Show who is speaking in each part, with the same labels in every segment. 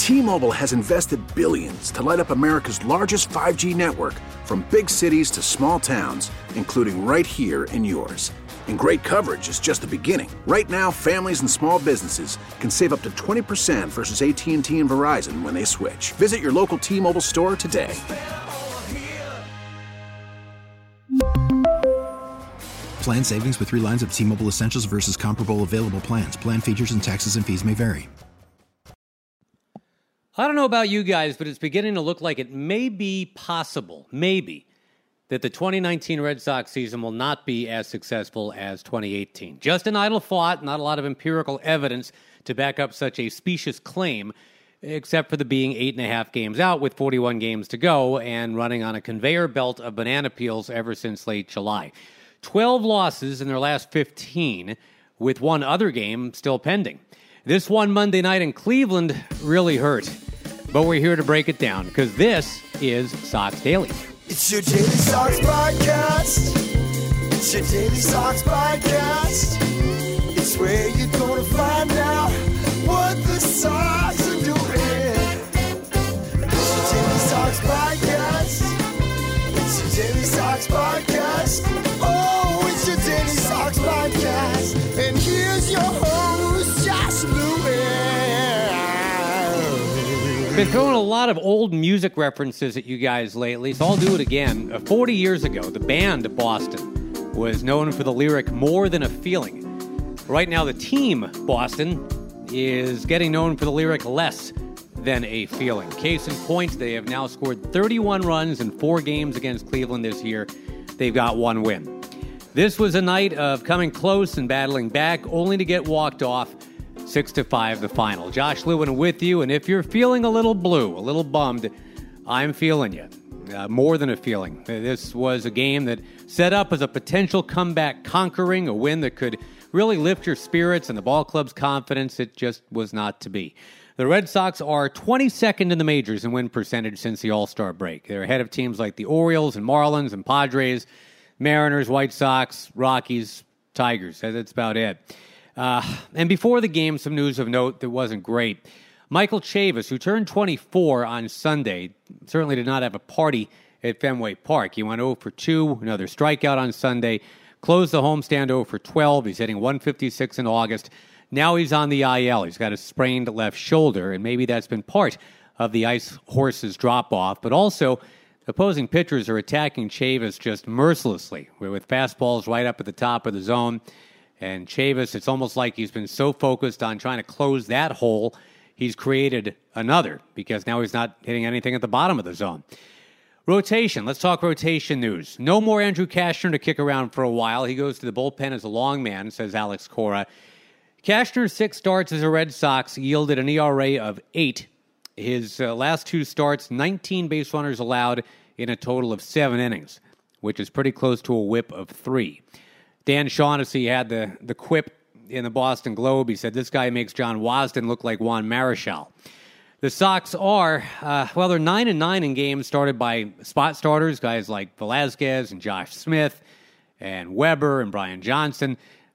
Speaker 1: T-Mobile has invested billions to light up America's largest 5G network, from big cities to small towns, including right here in yours. And great coverage is just the beginning. Right now, families and small businesses can save up to 20% versus AT&T and Verizon when they switch. Visit your local T-Mobile store today.
Speaker 2: Plan savings with 3 lines of T-Mobile Essentials versus comparable available plans. Plan features and taxes and fees may vary.
Speaker 3: I don't know about you guys, but it's beginning to look like it may be possible, that the 2019 Red Sox season will not be as successful as 2018. Just an idle thought, not a lot of empirical evidence to back up such a specious claim, except for the being 8.5 games out with 41 games to go and running on a conveyor belt of banana peels ever since late July. 12 losses in their last 15, with one other game still pending. This one Monday night in Cleveland really hurt, but we're here to break it down because this is Sox Daily.
Speaker 4: It's your Daily Sox podcast. It's your Daily Sox podcast. It's where you're going to find out what the Sox are doing. It's your Daily Sox podcast. It's your Daily Sox podcast. Oh, it's your Daily Sox podcast. And here's your host, Josh Lewin.
Speaker 3: Been throwing a lot of old music references at you guys lately, so I'll do it again. 40 years ago, the band Boston was known for the lyric "More Than a Feeling." Right now, the team Boston is getting known for the lyric "Less Than a Feeling." Case in point, they have now scored 31 runs in 4 games against Cleveland this year. They've got 1 win. This was a night of coming close and battling back, only to get walked off 6-5 the final. Josh Lewin with you, and if you're feeling a little blue, a little bummed, I'm feeling you. More than a feeling. This was a game that set up as a potential comeback conquering, a win that could really lift your spirits and the ball club's confidence. It just was not to be. The Red Sox are 22nd in the majors in win percentage since the All-Star break. They're ahead of teams like the Orioles and Marlins and Padres, Mariners, White Sox, Rockies, Tigers. That's about it. And before the game, some news of note that wasn't great. Michael Chavis, who turned 24 on Sunday, certainly did not have a party at Fenway Park. He went 0 for 2, another strikeout on Sunday, closed the homestand 0 for 12. He's hitting 156 in August. Now he's on the IL. He's got a sprained left shoulder, and maybe that's been part of the Ice Horses drop-off. But also, opposing pitchers are attacking Chavis just mercilessly, with fastballs right up at the top of the zone. And Chavis, it's almost like he's been so focused on trying to close that hole, he's created another, because now he's not hitting anything at the bottom of the zone. Rotation. Let's talk rotation news. No more Andrew Cashner to kick around for a while. He goes to the bullpen as a long man, says Alex Cora. Cashner's 6 starts as a Red Sox yielded an ERA of 8. His last 2 starts, 19 base runners allowed in a total of 7 innings, which is pretty close to a whip of 3. Dan Shaughnessy had the quip in the Boston Globe. He said, this guy makes John Wasden look like Juan Marichal. The Sox are, they're 9-9 in games started by spot starters, guys like Velasquez and Josh Smith and Weber and Brian Johnson.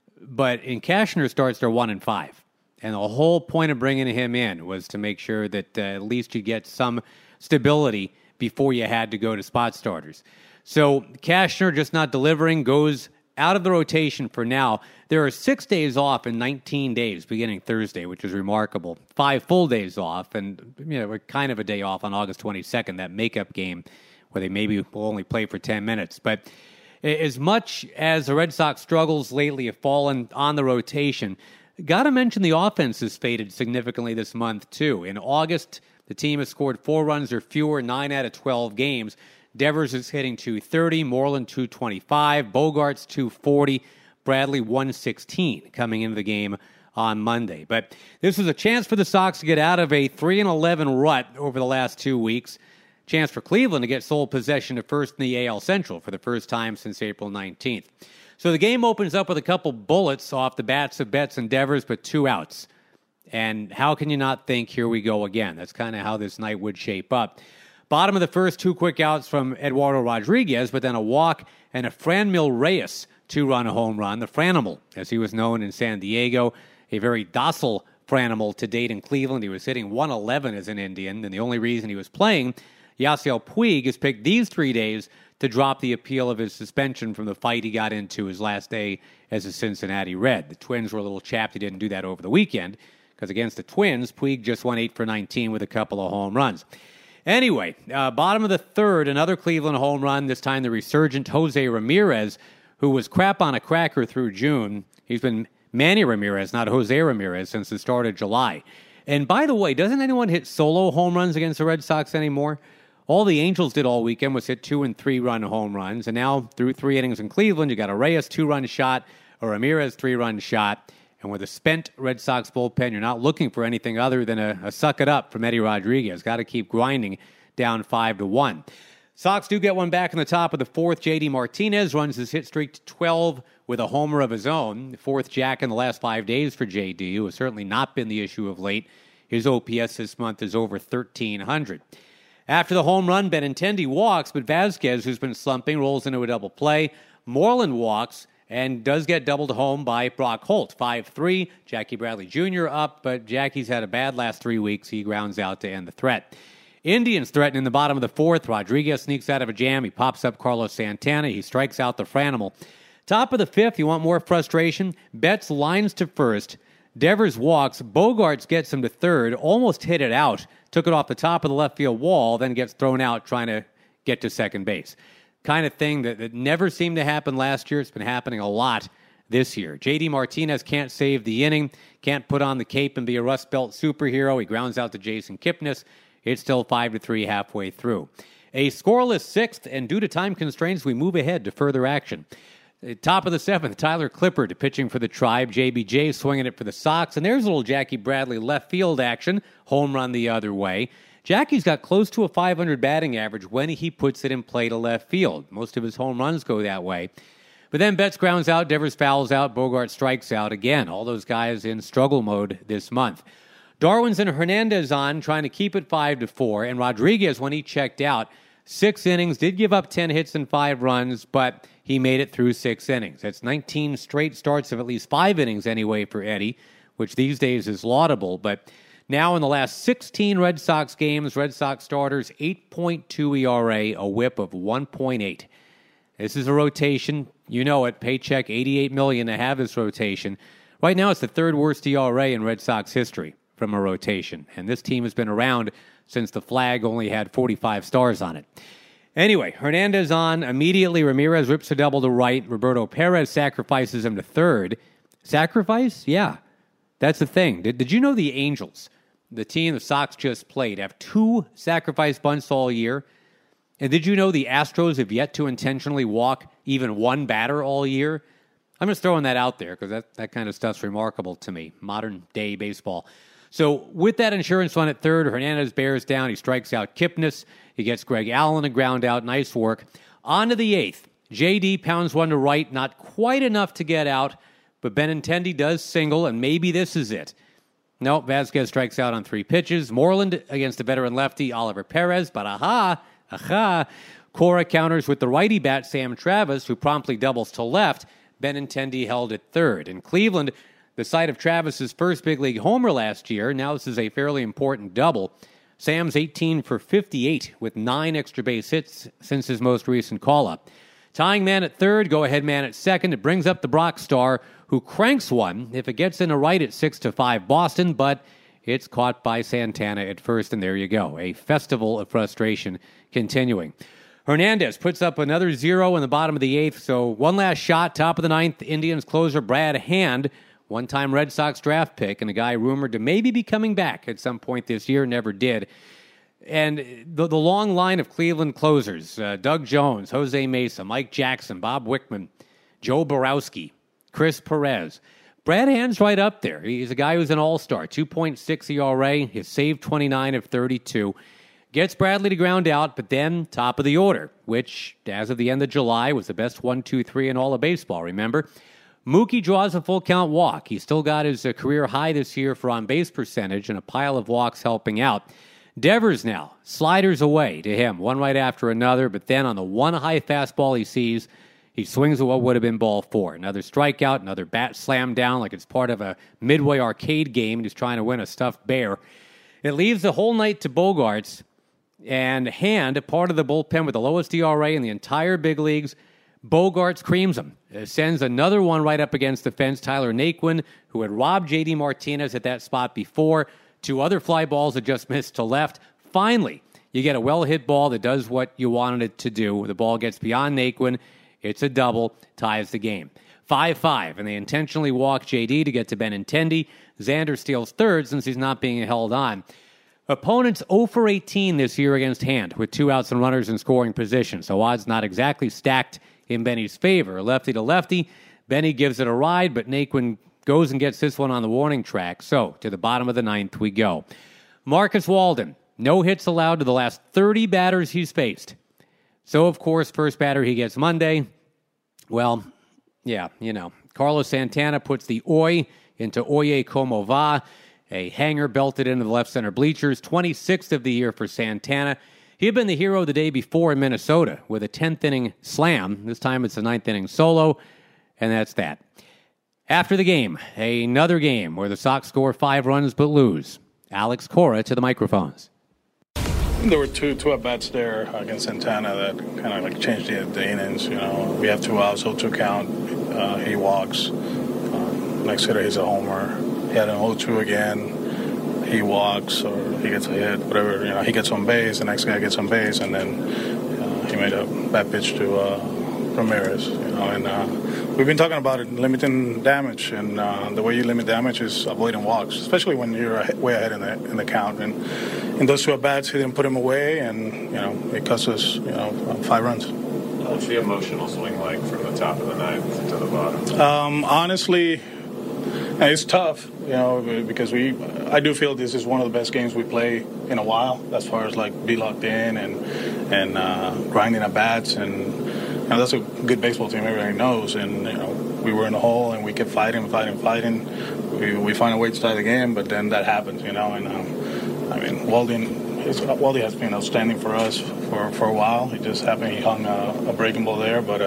Speaker 3: But in Cashner starts, they're 1-5. And the whole point of bringing him in was to make sure that at least you get some stability before you had to go to spot starters. So Cashner just not delivering, goes out of the rotation for now. There are 6 days off in 19 days beginning Thursday, which is remarkable. 5 full days off, and kind of a day off on August 22nd, that makeup game where they maybe will only play for 10 minutes. But as much as the Red Sox struggles lately have fallen on the rotation, got to mention the offense has faded significantly this month, too. In August, the team has scored 4 runs or fewer 9 out of 12 games. Devers is hitting 230, Moreland 225, Bogarts 240, Bradley 116 coming into the game on Monday. But this was a chance for the Sox to get out of a 3-11 rut over the last 2 weeks. Chance for Cleveland to get sole possession of first in the AL Central for the first time since April 19th. So the game opens up with a couple bullets off the bats of Betts and Devers, but 2 outs. And how can you not think, here we go again? That's kind of how this night would shape up. Bottom of the first, 2 quick outs from Eduardo Rodriguez, but then a walk and a Franmil Reyes 2-run home run. The Franimal, as he was known in San Diego, a very docile Franimal to date in Cleveland. He was hitting 111 as an Indian, and the only reason he was playing, Yasiel Puig has picked these 3 days to drop the appeal of his suspension from the fight he got into his last day as a Cincinnati Red. The Twins were a little chapped he didn't do that over the weekend, because against the Twins, Puig just went 8 for 19 with a couple of home runs. Anyway, bottom of the third, another Cleveland home run, this time the resurgent Jose Ramirez, who was crap on a cracker through June. He's been Manny Ramirez, not Jose Ramirez, since the start of July. And by the way, doesn't anyone hit solo home runs against the Red Sox anymore? All the Angels did all weekend was hit 2- and 3-run home runs. And now, through 3 innings in Cleveland, you got a Reyes 2-run shot, a Ramirez 3-run shot. And with a spent Red Sox bullpen, you're not looking for anything other than a suck it up from Eddie Rodriguez. Got to keep grinding down 5-1. Sox do get one back in the top of the fourth. J.D. Martinez runs his hit streak to 12 with a homer of his own. The fourth jack in the last 5 days for J.D., who has certainly not been the issue of late. His OPS this month is over 1,300. After the home run, Benintendi walks, but Vasquez, who's been slumping, rolls into a double play. Moreland walks and does get doubled home by Brock Holt. 5-3, Jackie Bradley Jr. up, but Jackie's had a bad last 3 weeks. He grounds out to end the threat. Indians threaten in the bottom of the fourth. Rodriguez sneaks out of a jam. He pops up Carlos Santana. He strikes out the Franimal. Top of the fifth, you want more frustration? Betts lines to first. Devers walks. Bogarts gets him to third. Almost hit it out. Took it off the top of the left field wall, then gets thrown out trying to get to second base. Kind of thing that never seemed to happen last year. It's been happening a lot this year. J.D. Martinez can't save the inning, can't put on the cape and be a Rust Belt superhero. He grounds out to Jason Kipnis. It's still 5-3 halfway through. A scoreless sixth, and due to time constraints, we move ahead to further action. Top of the seventh, Tyler Clippard pitching for the Tribe. JBJ swinging it for the Sox. And there's a little Jackie Bradley left field action. Home run the other way. Jackie's got close to a 500 batting average when he puts it in play to left field. Most of his home runs go that way. But then Betts grounds out, Devers fouls out, Bogart strikes out. Again, all those guys in struggle mode this month. Darwin's and Hernandez on, trying to keep it 5-4. And Rodriguez, when he checked out, 6 innings, did give up 10 hits and 5 runs, but he made it through 6 innings. That's 19 straight starts of at least 5 innings anyway for Eddie, which these days is laudable. But now in the last 16 Red Sox games, Red Sox starters, 8.2 ERA, a whip of 1.8. This is a rotation. You know it. Paycheck $88 million to have this rotation. Right now it's the third worst ERA in Red Sox history from a rotation. And this team has been around since the flag only had 45 stars on it. Anyway, Hernandez on. Immediately, Ramirez rips a double to right. Roberto Perez sacrifices him to third. Sacrifice? Yeah. That's the thing. Did you know the Angels, the team the Sox just played, have 2 sacrifice bunts all year? And did you know the Astros have yet to intentionally walk even one batter all year? I'm just throwing that out there because that kind of stuff's remarkable to me. Modern day baseball. So with that insurance run at third, Hernandez bears down. He strikes out Kipnis. He gets Greg Allen a ground out. Nice work. On to the eighth. J.D. pounds one to right. Not quite enough to get out, but Benintendi does single, and maybe this is it. No, Vasquez strikes out on 3 pitches. Moreland against the veteran lefty Oliver Perez, but aha. Cora counters with the righty bat Sam Travis, who promptly doubles to left. Benintendi held at third. In Cleveland, the site of Travis's first big league homer last year, now this is a fairly important double. Sam's 18 for 58 with 9 extra base hits since his most recent call-up. Tying man at third, go-ahead man at second. It brings up the Brock star, who cranks one if it gets in a right at 6-5 Boston, but it's caught by Santana at first, and there you go. A festival of frustration continuing. Hernandez puts up another 0 in the bottom of the 8th, so one last shot, top of the 9th. Indians closer Brad Hand, one-time Red Sox draft pick, and a guy rumored to maybe be coming back at some point this year, never did. And the long line of Cleveland closers, Doug Jones, Jose Mesa, Mike Jackson, Bob Wickman, Joe Borowski, Chris Perez. Brad Hand's right up there. He's a guy who's an all-star, 2.6 ERA, his save 29 of 32. Gets Bradley to ground out, but then top of the order, which, as of the end of July, was the best 1-2-3 in all of baseball, remember? Mookie draws a full count walk. He's still got his career high this year for on-base percentage and a pile of walks helping out. Devers now, sliders away to him, one right after another, but then on the one high fastball he sees, He swings at what would have been ball 4. Another strikeout, another bat slam down like it's part of a Midway arcade game, and he's trying to win a stuffed bear. It leaves the whole night to Bogaerts, and Hand, part of the bullpen with the lowest ERA in the entire big leagues. Bogaerts creams him. Sends another one right up against the fence. Tyler Naquin, who had robbed J.D. Martinez at that spot before. 2 other fly balls that just missed to left. Finally, you get a well-hit ball that does what you wanted it to do. The ball gets beyond Naquin. It's a double, ties the game. 5-5, and they intentionally walk J.D. to get to Benintendi. Xander steals third since he's not being held on. Opponents 0 for 18 this year against Hand, with 2 outs and runners in scoring position, so odds not exactly stacked in Benny's favor. Lefty to lefty, Benny gives it a ride, but Naquin goes and gets this one on the warning track. So, to the bottom of the 9th we go. Marcus Walden, no hits allowed to the last 30 batters he's faced. So, of course, first batter he gets Monday. Well, yeah, Carlos Santana puts the oi into Oye Como Va. A hanger belted into the left center bleachers. 26th of the year for Santana. He had been the hero the day before in Minnesota with a 10th inning slam. This time it's a 9th inning solo, and that's that. After the game, another game where the Sox score 5 runs but lose. Alex Cora to the microphones.
Speaker 5: There were two at-bats there against Santana that kind of like changed the innings. We have 2 outs, 0-2 count. He walks. Next hitter, he's a homer. He had an 0-2 again. He walks or he gets a hit, whatever. He gets on base. The next guy gets on base, and then he made a bad pitch to Ramirez. And we've been talking about it, limiting damage, and the way you limit damage is avoiding walks, especially when you're way ahead in the count. And in those 2 at-bats, he didn't put him away, and it cost us 5 runs.
Speaker 6: What's the emotional swing like from the top of the 9th to the bottom?
Speaker 5: Honestly, it's tough, because I do feel this is one of the best games we play in a while, as far as like be locked in and grinding at bats, and that's a good baseball team. Everybody knows, and we were in the hole and we kept fighting. We find a way to tie the game, but then that happens, and Waldy has been outstanding for us for a while. It just happened he hung a breaking ball there, but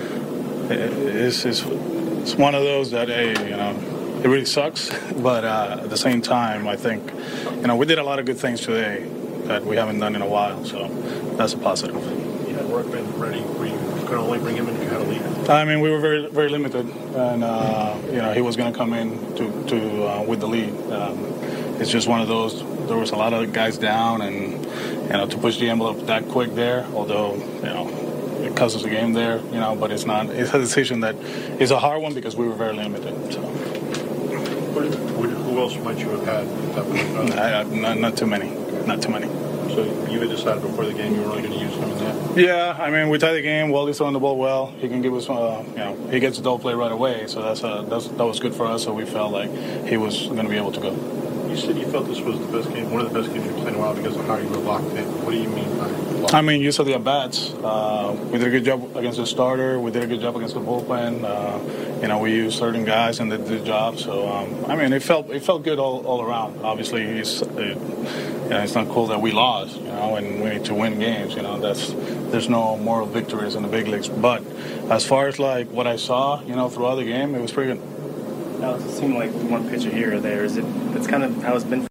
Speaker 5: it's one of those that it really sucks, but at the same time, I think, we did a lot of good things today that we haven't done in a while, so that's a positive.
Speaker 6: You had Workman ready, where you could only bring him in if you had a lead?
Speaker 5: We were very, very limited, and, he was going to come in to with the lead. It's just one of those, there was a lot of guys down, and, to push the envelope that quick there, although, it cost us a game there, but it's a decision that is a hard one because we were very limited, so.
Speaker 6: Who else might you have had?
Speaker 5: Not too many.
Speaker 6: So you had decided before the game you were only going to use him in that?
Speaker 5: Yeah, we tie the game. Waldy's throwing the ball well. He can give us, he gets a double play right away. So that was good for us. So we felt like he was going to be able to go.
Speaker 6: You said you felt this was the best game, one of the best games you played in a while because of how you were locked in. What do you mean by locked in?
Speaker 5: You saw the at-bats. We did a good job against the starter. We did a good job against the bullpen. We used certain guys and they did the job. So, it felt good all around. Obviously, it's not cool that we lost, and we need to win games. There's no moral victories in the big leagues. But as far as like what I saw, throughout the game, it was pretty good.
Speaker 7: Now, it seemed like one pitcher here or there. It's kind of how it's been?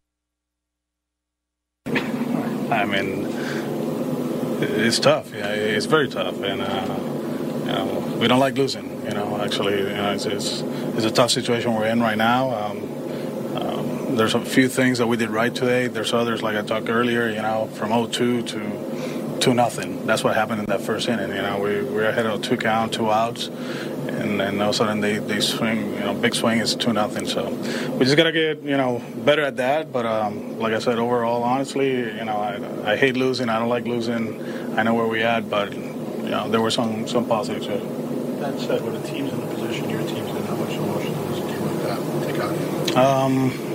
Speaker 5: It's tough. Yeah, it's very tough, and we don't like losing. It's a tough situation we're in right now. There's a few things that we did right today. There's others, like I talked earlier. From 0-2 to 2-0. That's what happened in that first inning. We're ahead of 2 count, 2 outs. And then all of a sudden they swing, big swing is 2-0. So we just got to get, better at that. But like I said, overall, honestly, I hate losing. I don't like losing. I know where we're at, but, there were some positives too.
Speaker 6: That said, when a team's in the position your team's in, how much emotion does a game like that take out of you?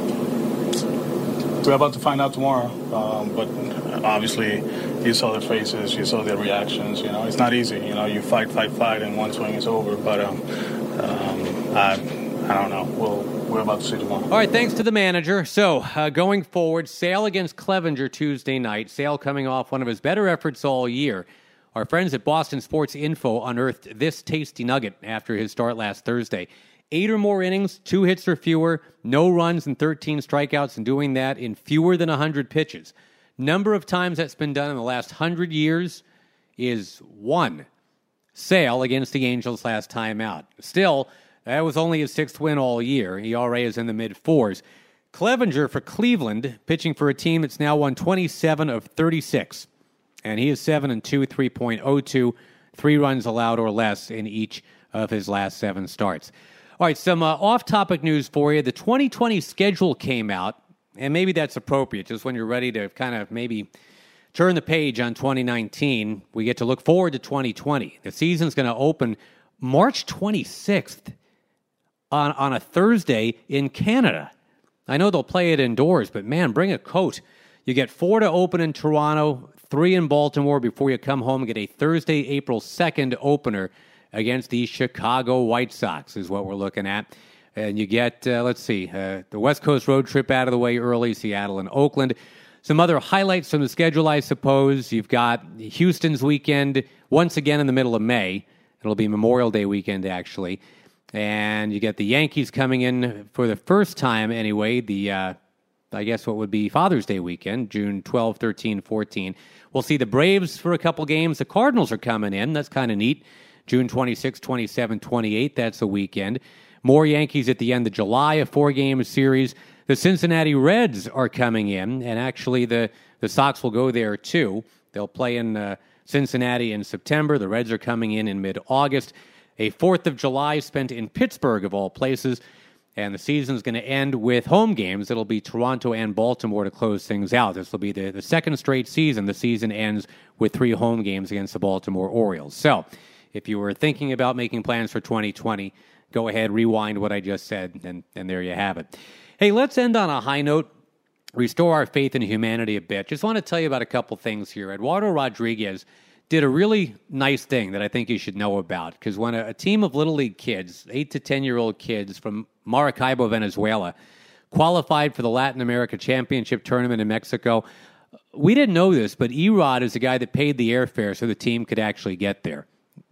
Speaker 5: We're about to find out tomorrow. But obviously, you saw their faces, you saw their reactions. It's not easy. You fight, and one swing is over. But I don't know. We're about to see tomorrow.
Speaker 3: All right, thanks to the manager. So, going forward, Sale against Clevenger Tuesday night. Sale coming off one of his better efforts all year. Our friends at Boston Sports Info unearthed this tasty nugget after his start last Thursday. 8 or more innings, 2 hits or fewer, no runs and 13 strikeouts, and doing that in fewer than 100 pitches. Number of times that's been done in the last 100 years is 1. Sale against the Angels last time out. Still, that was only his 6th win all year. ERA is in the mid-4s. Clevenger for Cleveland, pitching for a team that's now won 27 of 36. And he is 7-2, 3.02, 3 runs allowed or less in each of his last 7 starts. All right, some off-topic news for you. The 2020 schedule came out, and maybe that's appropriate, just when you're ready to kind of maybe turn the page on 2019. We get to look forward to 2020. The season's going to open March 26th on a Thursday in Canada. I know they'll play it indoors, but man, bring a coat. You get 4 to open in Toronto, 3 in Baltimore before you come home and get a Thursday, April 2nd opener against the Chicago White Sox is what we're looking at. And you get, the West Coast road trip out of the way early, Seattle and Oakland. Some other highlights from the schedule, I suppose. You've got Houston's weekend once again in the middle of May. It'll be Memorial Day weekend, actually. And you get the Yankees coming in for the first time anyway, I guess what would be Father's Day weekend, June 12, 13, 14. We'll see the Braves for a couple games. The Cardinals are coming in. That's kind of neat. June 26, 27, 28. That's the weekend. More Yankees at the end of July, a 4-game series. The Cincinnati Reds are coming in, and actually the Sox will go there too. They'll play in Cincinnati in September. The Reds are coming in mid-August. A 4th of July spent in Pittsburgh, of all places. And the season's going to end with home games. It'll be Toronto and Baltimore to close things out. This will be the second straight season. The season ends with 3 home games against the Baltimore Orioles. So, if you were thinking about making plans for 2020, go ahead, rewind what I just said, and there you have it. Hey, let's end on a high note. Restore our faith in humanity a bit. Just want to tell you about a couple things here. Eduardo Rodriguez did a really nice thing that I think you should know about, because when a team of Little League kids, 8 to 10-year-old kids from Maracaibo, Venezuela, qualified for the Latin America Championship Tournament in Mexico, we didn't know this, but Erod is the guy that paid the airfare so the team could actually get there.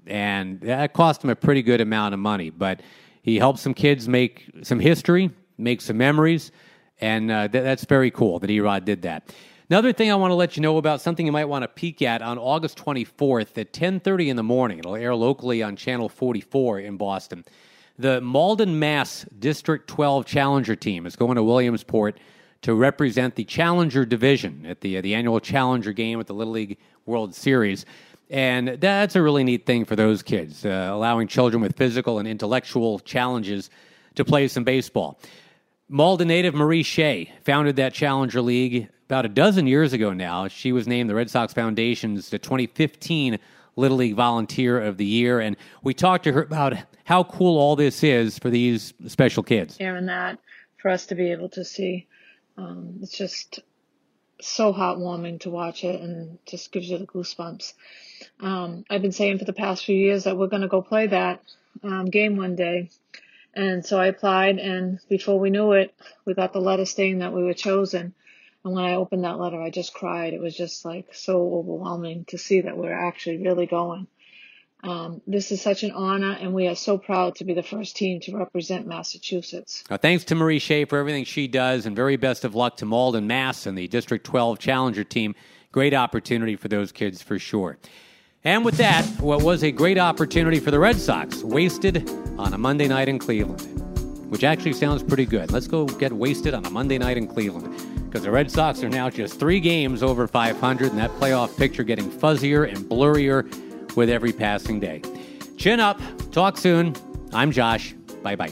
Speaker 3: And that cost him a pretty good amount of money, but he helped some kids make some history, make some memories, and that's very cool that Erod did that. Another thing I want to let you know about, something you might want to peek at on August 24th at 10:30 in the morning. It'll air locally on Channel 44 in Boston. The Malden, Mass. District 12 Challenger team is going to Williamsport to represent the Challenger division at the annual Challenger game at the Little League World Series. And that's a really neat thing for those kids, allowing children with physical and intellectual challenges to play some baseball. Malden native Marie Shea founded that Challenger League about a dozen years ago now. She was named the Red Sox Foundation's 2015 Little League Volunteer of the Year, and we talked to her about how cool all this is for these special kids.
Speaker 8: Hearing that, for us to be able to see, it's just so heartwarming to watch it, and just gives you the goosebumps. I've been saying for the past few years that we're going to go play that game one day. And so I applied, and before we knew it, we got the letter stating that we were chosen. And when I opened that letter, I just cried. It was just like so overwhelming to see that we're actually really going. This is such an honor, and we are so proud to be the first team to represent Massachusetts.
Speaker 3: Thanks to Marie Shea for everything she does, and very best of luck to Malden, Mass. and the District 12 Challenger team. Great opportunity for those kids for sure. And with that, what was a great opportunity for the Red Sox, wasted on a Monday night in Cleveland, which actually sounds pretty good. Let's go get wasted on a Monday night in Cleveland, because the Red Sox are now just 3 games over 500, and that playoff picture getting fuzzier and blurrier with every passing day. Chin up. Talk soon. I'm Josh. Bye-bye.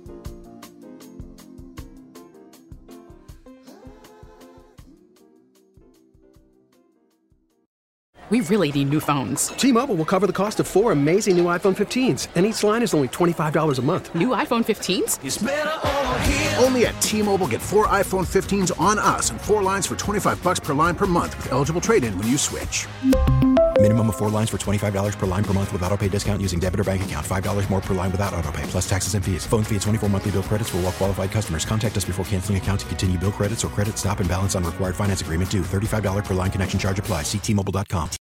Speaker 9: We really need new phones.
Speaker 10: T-Mobile will cover the cost of 4 amazing new iPhone 15s, and each line is only $25 a month.
Speaker 9: New iPhone 15s?
Speaker 1: It's better over here. Only at T-Mobile, get 4 iPhone 15s on us and 4 lines for $25 per line per month with eligible trade-in when you switch.
Speaker 2: Minimum of 4 lines for $25 per line per month with autopay discount using debit or bank account. $5 more per line without autopay, plus taxes and fees. Phone fee at 24 monthly bill credits for well-qualified customers. Contact us before canceling account to continue bill credits or credit stop and balance on required finance agreement due. $35 per line connection charge applies. See T-Mobile.com.